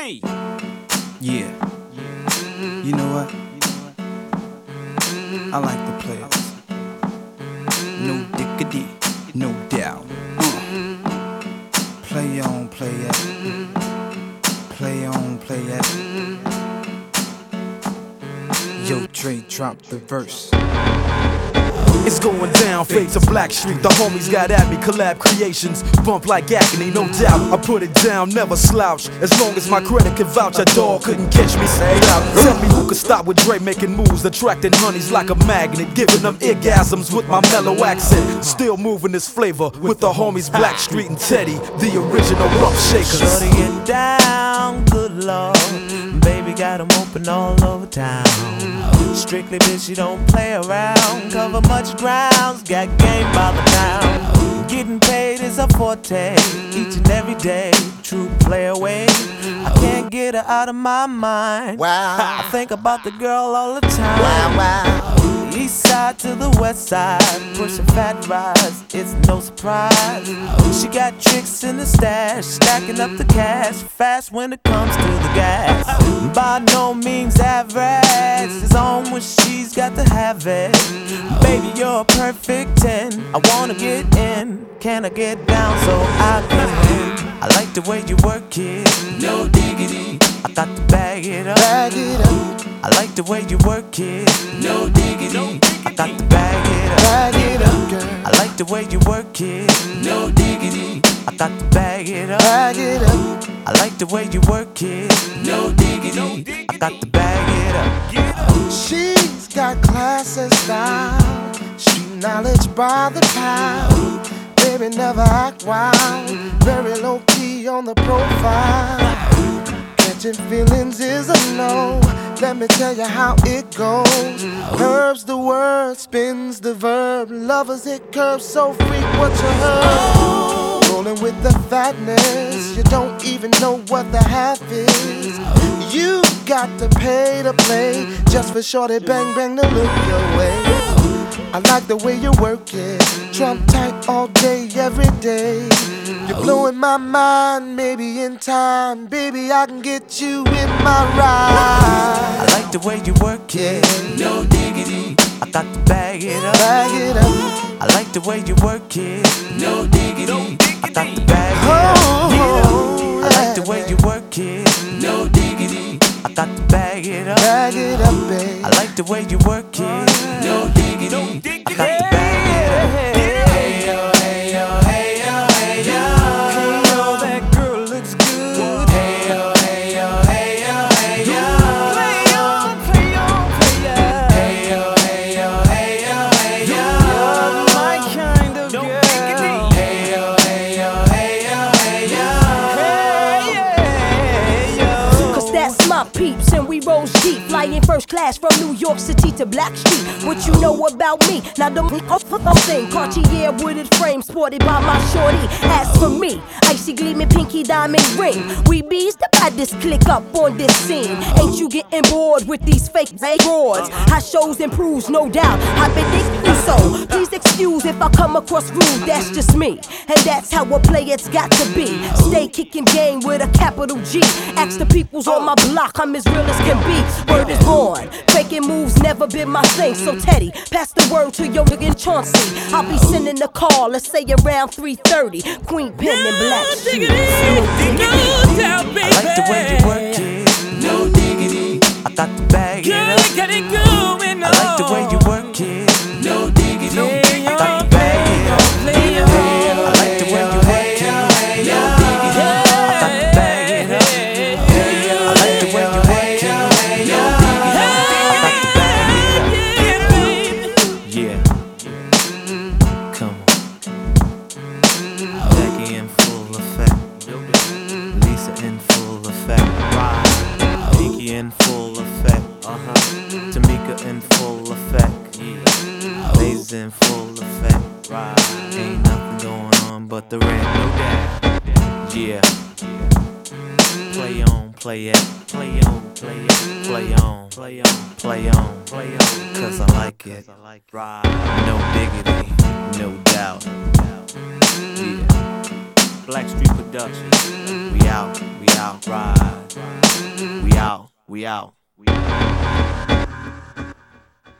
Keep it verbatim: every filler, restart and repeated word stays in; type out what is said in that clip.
Yeah. You know what? I like the players. No diggity, no doubt. Uh. Play on, play it. Play on, play it. Yo, Dre, drop the verse. It's going down, fade to Black Street. The homies got at me, collab creations. Bump like agony, no doubt. I put it down, never slouch. As long as my credit can vouch, a dog couldn't catch me. Say out. Tell me who could stop with Dre making moves, attracting honeys like a magnet, giving them orgasms with my mellow accent. Still moving this flavor with the homies Black Street and Teddy, the original rough shakers. Shorty get down, good lord. Baby got them open all over town. Strictly bitch, she don't play around. Cover much grounds, got game by the pound. Getting paid is a forte, each and every day. True play away, I can't get her out of my mind. Wow. I think about the girl all the time. Wow, wow. East side to the west side, pushing fat rides, it's no surprise. She got tricks in the stash, stacking up the cash, fast when it comes to the gas. By no means average, it's on when she's got to have it. Baby, you're a perfect ten, I wanna get in. Can I get down so I can win? I like the way you work it, no diggity. I got to bag it up, Bag it up, I like the way you work it, no diggity. I got to bag it up, bag it up, girl. I like the way you work it, no diggity. I got to bag it up, Bag it up, I like the way you work it, no diggity. I got to bag it up. she's got class and style, street knowledge by the pound. Baby never act wild, very low key on the profile. Catching feelings is a no, let me tell you how it goes. Curves the word, spins the verb, lovers it curves so freak what you heard. Rolling with the fatness, you don't even know what the half is. You got to pay to play, just for shorty bang bang to look your way. I like the way you work it, Trump tight all day, every day. You're blowing my mind, maybe in time, baby I can get you in my ride. I like the way you work it, no diggity. I got to bag it up, Bag it up, I like the way you work it, no diggity. I got to bag it up, oh, I like the way you work it, no diggity. I got to bag it up, bag it up, babe. I like the way you work it, no diggity. I got to bag it up. Hey yo, hey yo, hey yo, hey yo. Hey yo, that girl looks good. Hey yo, hey yo, hey yo, hey yo. Play on, play on, play on. Hey yo, hey yo, hey yo, hey yo. You're my kind of girl. Hey yo, hey yo, hey yo, hey yo. Hey yo. Cause that's my peeps and we roll deep, flying first class from New York City to Black Street. What you know about me? Now the thing, Cartier wooded frame sported by my shorty. As for me, icy gleaming pinky diamond ring. We bees the baddest click up on this scene. Ain't you getting bored with these fake broads? How shows improves, no doubt. I've been thinking so. Please excuse if I come across rude. That's just me, and that's how a player's got to be. Stay kicking game with a capital G. Ask the peoples on my block, I'm as real as can be. Word is born, faking moves never been my thing. So Teddy, pass the word to your nigga Chauncey. I'll be sending the call, let's say around three thirty. Queen Pen and Black Street. I like the way you work it, no diggity. I got to bag it up. I like the way you work it, no diggity. I got to bag it up. I like the way you work it, no diggity. I got to bag it up. I like the way you work it, no diggity. I got to bag it up. Yeah, come on. Becky in full effect, Lisa in full effect, Pinky in full effect, uh-huh. Tamika in full effect, yeah. Lazy in full effect, right. Ain't nothing going on but the rent, no doubt. Yeah. Play on, play it, play on, play it, play on, play on, play on, play on, cause I like it, right. No diggity, no doubt. Yeah. Blackstreet Productions. We out, we out, ride. We out, we out. We out.